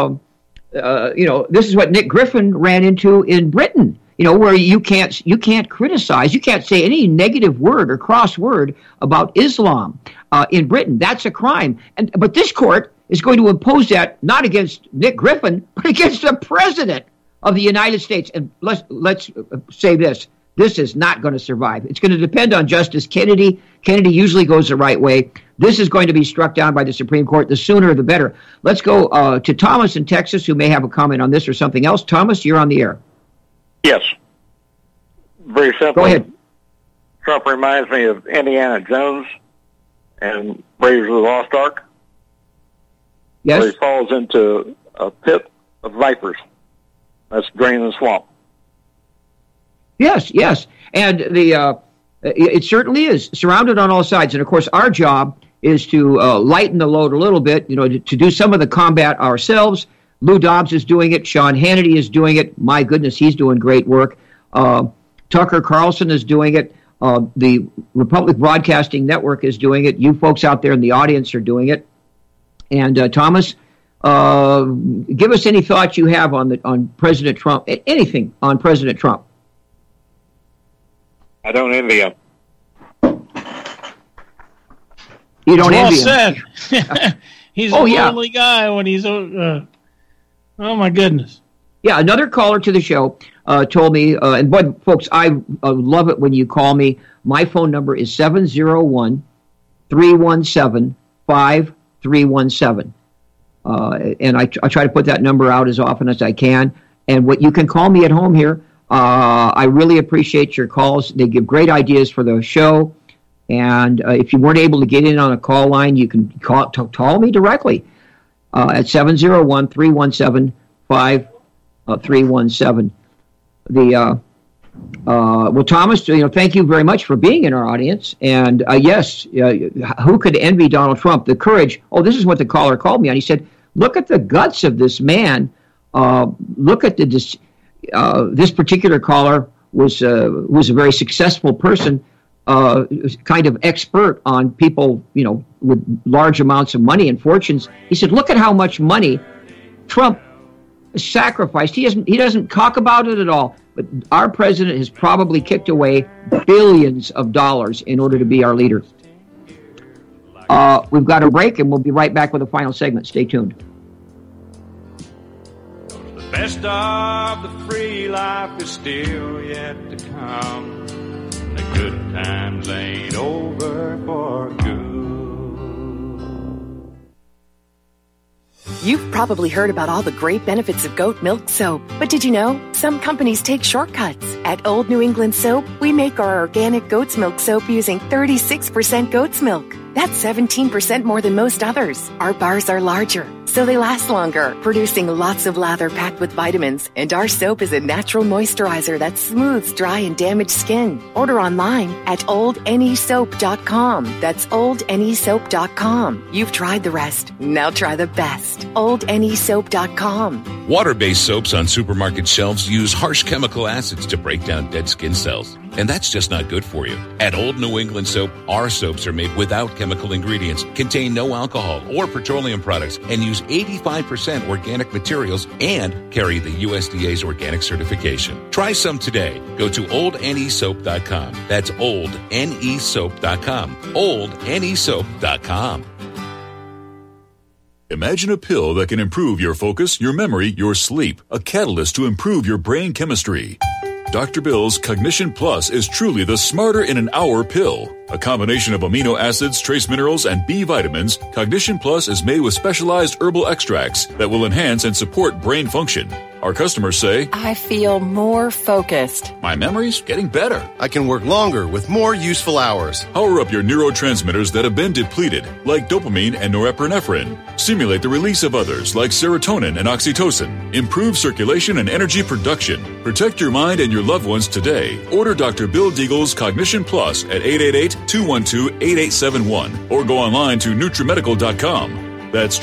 is what Nick Griffin ran into in Britain. Where you can't criticize, you can't say any negative word or cross word about Islam in Britain. That's a crime. But this court is going to impose that not against Nick Griffin, but against the president of the United States. And let's say this: this is not going to survive. It's going to depend on Justice Kennedy. Kennedy usually goes the right way. This is going to be struck down by the Supreme Court. The sooner, the better. Let's go to Thomas in Texas, who may have a comment on this or something else. Thomas, you're on the air. Yes. Very simple. Go ahead. Trump reminds me of Indiana Jones and Raiders of the Lost Ark. Yes. Where he falls into a pit of vipers. That's draining the swamp. Yes. And it certainly is surrounded on all sides. And of course, our job is to lighten the load a little bit, to do some of the combat ourselves. Lou Dobbs is doing it. Sean Hannity is doing it. My goodness, he's doing great work. Tucker Carlson is doing it. The Republic Broadcasting Network is doing it. You folks out there in the audience are doing it. And Thomas, give us any thoughts you have on President Trump, anything on President Trump. I don't envy him. You don't envy him? He's a lonely guy when he's... oh, my goodness. Yeah, another caller to the show told me, and boy, folks, I love it when you call me. My phone number is 701-317-5317. And I try to put that number out as often as I can. And what you can call me at home here. I really appreciate your calls. They give great ideas for the show. And if you weren't able to get in on a call line, you can call me directly at 701-317-5317. Well, Thomas, thank you very much for being in our audience. And yes, who could envy Donald Trump? The courage. Oh, this is what the caller called me on. He said, "Look at the guts of this man. Look at this particular caller was a very successful person, kind of expert on people, with large amounts of money and fortunes." He said, "Look at how much money Trump sacrificed. He doesn't talk about it at all. But our president has probably kicked away billions of dollars in order to be our leader." We've got a break, and we'll be right back with the final segment. Stay tuned. The best of the free life is still yet to come. The good times ain't over for good. You've probably heard about all the great benefits of goat milk soap, but did you know some companies take shortcuts? At Old New England Soap, we make our organic goat's milk soap using 36% goat's milk. That's 17% more than most others. Our bars are larger, so they last longer, producing lots of lather packed with vitamins. And our soap is a natural moisturizer that smooths dry and damaged skin. Order online at oldnesoap.com. That's oldnesoap.com. You've tried the rest. Now try the best. oldnesoap.com. Water-based soaps on supermarket shelves use harsh chemical acids to break down dead skin cells. And that's just not good for you. At Old New England Soap, our soaps are made without chemical ingredients, contain no alcohol or petroleum products, and use 85% organic materials and carry the USDA's organic certification. Try some today. Go to oldnesoap.com. That's oldnesoap.com. oldnesoap.com. Imagine a pill that can improve your focus, your memory, your sleep, a catalyst to improve your brain chemistry. Dr. Bill's Cognition Plus is truly the smarter in an hour pill. A combination of amino acids, trace minerals, and B vitamins, Cognition Plus is made with specialized herbal extracts that will enhance and support brain function. Our customers say, I feel more focused. My memory's getting better. I can work longer with more useful hours. Power up your neurotransmitters that have been depleted, like dopamine and norepinephrine. Stimulate the release of others, like serotonin and oxytocin. Improve circulation and energy production. Protect your mind and your loved ones today. Order Dr. Bill Deagle's Cognition Plus at 888-212-8871 or go online to NutriMedical.com. That's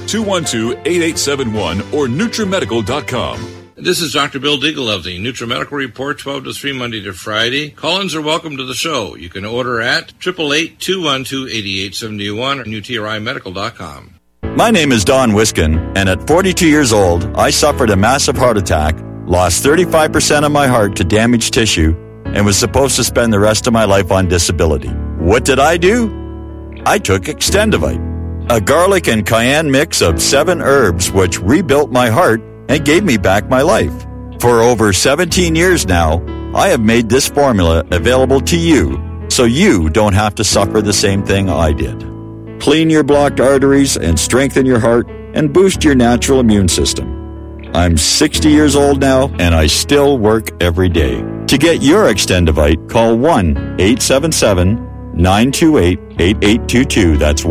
888-212-8871 or NutriMedical.com. This is Dr. Bill Deagle of the NutriMedical Report, 12 to 3, Monday to Friday. Call-ins are welcome to the show. You can order at 888-212-8871 or NutriMedical.com. My name is Don Wiskin, and at 42 years old, I suffered a massive heart attack, lost 35% of my heart to damaged tissue, and was supposed to spend the rest of my life on disability. What did I do? I took Extendivite, a garlic and cayenne mix of 7 herbs which rebuilt my heart and gave me back my life. For over 17 years now, I have made this formula available to you so you don't have to suffer the same thing I did. Clean your blocked arteries and strengthen your heart and boost your natural immune system. I'm 60 years old now and I still work every day. To get your Extendivite, call 1-877-928-8822. That's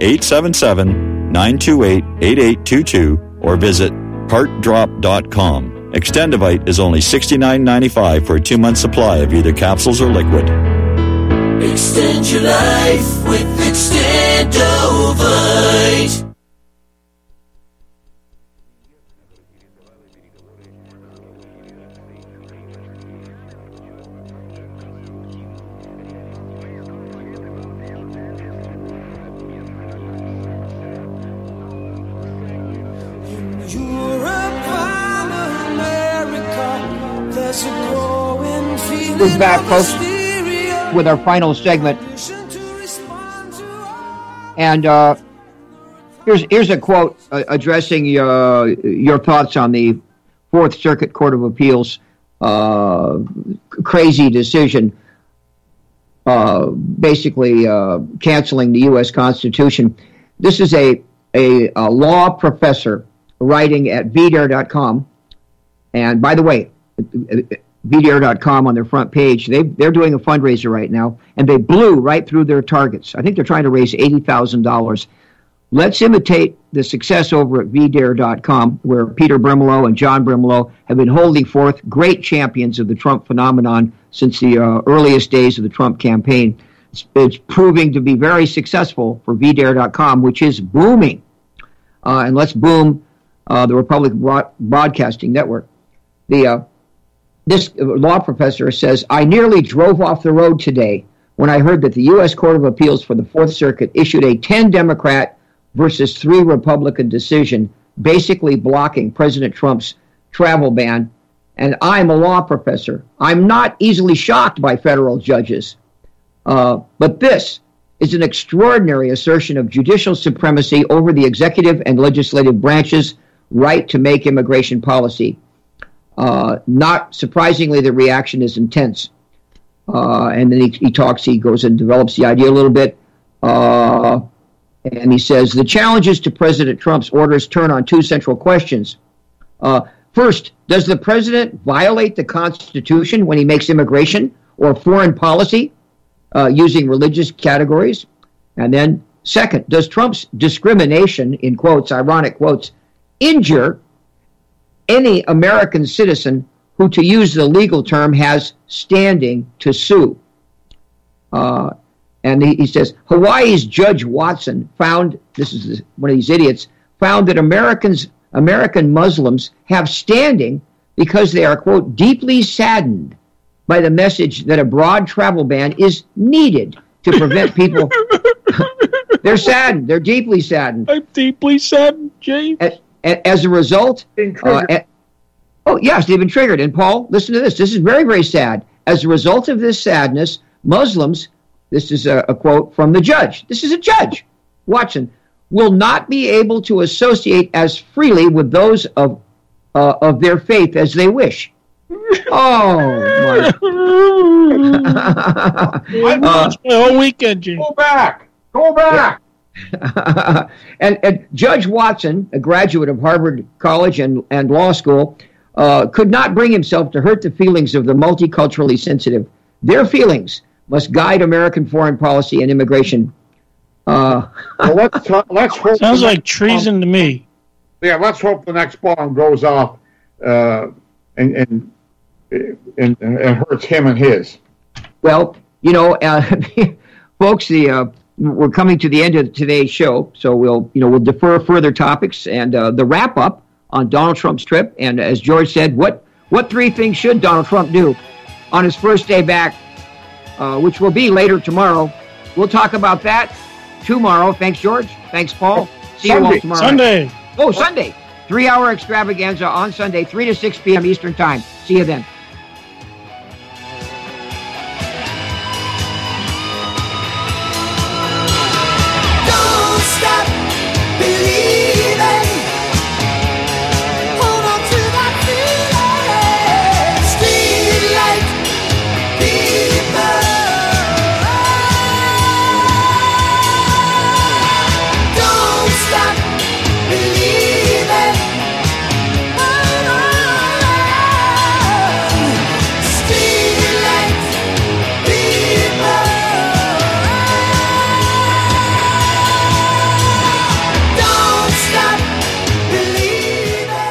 1-877-928-8822 or visit heartdrop.com. Extendivite is only $69.95 for a 2-month supply of either capsules or liquid. Extend your life with Extendovite. We're back, folks, with our final segment. And here's a quote addressing your thoughts on the Fourth Circuit Court of Appeals crazy decision, basically canceling the U.S. Constitution. This is a law professor writing at VDare.com. And by the way, VDR.com on their front page. They're doing a fundraiser right now, and they blew right through their targets. I think they're trying to raise $80,000. Let's imitate the success over at VDare.com, where Peter Brimelow and John Brimelow have been holding forth great champions of the Trump phenomenon since the earliest days of the Trump campaign. It's proving to be very successful for VDare.com, which is booming. And let's boom the Republican Broadcasting Network. This law professor says, I nearly drove off the road today when I heard that the U.S. Court of Appeals for the Fourth Circuit issued a 10-Democrat versus 3 Republican decision basically blocking President Trump's travel ban. And I'm a law professor. I'm not easily shocked by federal judges. But this is an extraordinary assertion of judicial supremacy over the executive and legislative branches' right to make immigration policy. Not surprisingly, the reaction is intense. And then he goes and develops the idea a little bit. And he says, the challenges to President Trump's orders turn on 2 central questions. First, does the president violate the Constitution when he makes immigration or foreign policy using religious categories? And then, second, does Trump's discrimination, in quotes, ironic quotes, injure any American citizen who, to use the legal term, has standing to sue? And he says, Hawaii's Judge Watson found, this is one of these idiots, found that American Muslims have standing because they are, quote, deeply saddened by the message that a broad travel ban is needed to prevent people. They're saddened. They're deeply saddened. I'm deeply saddened, James. As a result, yes, they've been triggered. And Paul, listen to this. This is very, very sad. As a result of this sadness, Muslims, this is a quote from the judge. This is a judge, Watson, will not be able to associate as freely with those of their faith as they wish. Oh, I watched my whole weekend, James. Go back. And Judge Watson, a graduate of Harvard College and law school, could not bring himself to hurt the feelings of the multiculturally sensitive. Their feelings must guide American foreign policy and immigration. Well, let's hope. Sounds like treason to me. Yeah, let's hope the next bomb goes off and hurts him and his. Well, folks, we're coming to the end of today's show, so we'll defer further topics and the wrap up on Donald Trump's trip. And as George said, what 3 things should Donald Trump do on his first day back, which will be later tomorrow? We'll talk about that tomorrow. Thanks, George. Thanks, Paul. See you all tomorrow. Sunday. Oh, Sunday. 3-hour extravaganza on Sunday, 3 to 6 p.m. Eastern Time. See you then. Don't stop believing. Hold on to that feeling. Street light people. Don't stop believing. Street light people. Don't stop believing.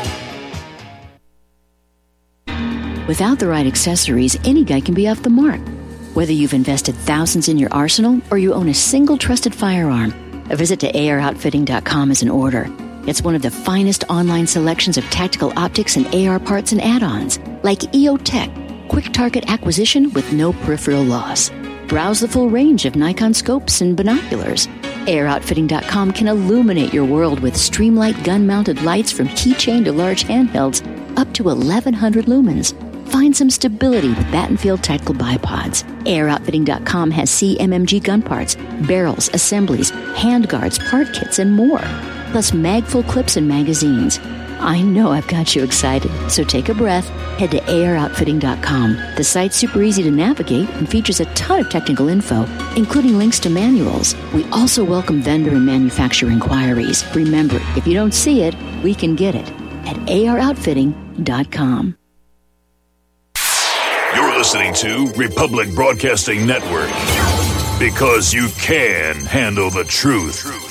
Without the right accessories, any guy can be off the mark. Whether you've invested thousands in your arsenal or you own a single trusted firearm, a visit to AROutfitting.com is in order. It's one of the finest online selections of tactical optics and AR parts and add-ons, like EOTech, quick target acquisition with no peripheral loss. Browse the full range of Nikon scopes and binoculars. AROutfitting.com can illuminate your world with Streamlight gun-mounted lights from keychain to large handhelds, up to 1,100 lumens. Find some stability with Battenfield Tactical Bipods. AirOutfitting.com has CMMG gun parts, barrels, assemblies, handguards, part kits, and more. Plus mag-full clips and magazines. I know I've got you excited, so take a breath. Head to AirOutfitting.com. The site's super easy to navigate and features a ton of technical info, including links to manuals. We also welcome vendor and manufacturer inquiries. Remember, if you don't see it, we can get it at AROutfitting.com. listening to Republic Broadcasting Network. Because you can handle the truth.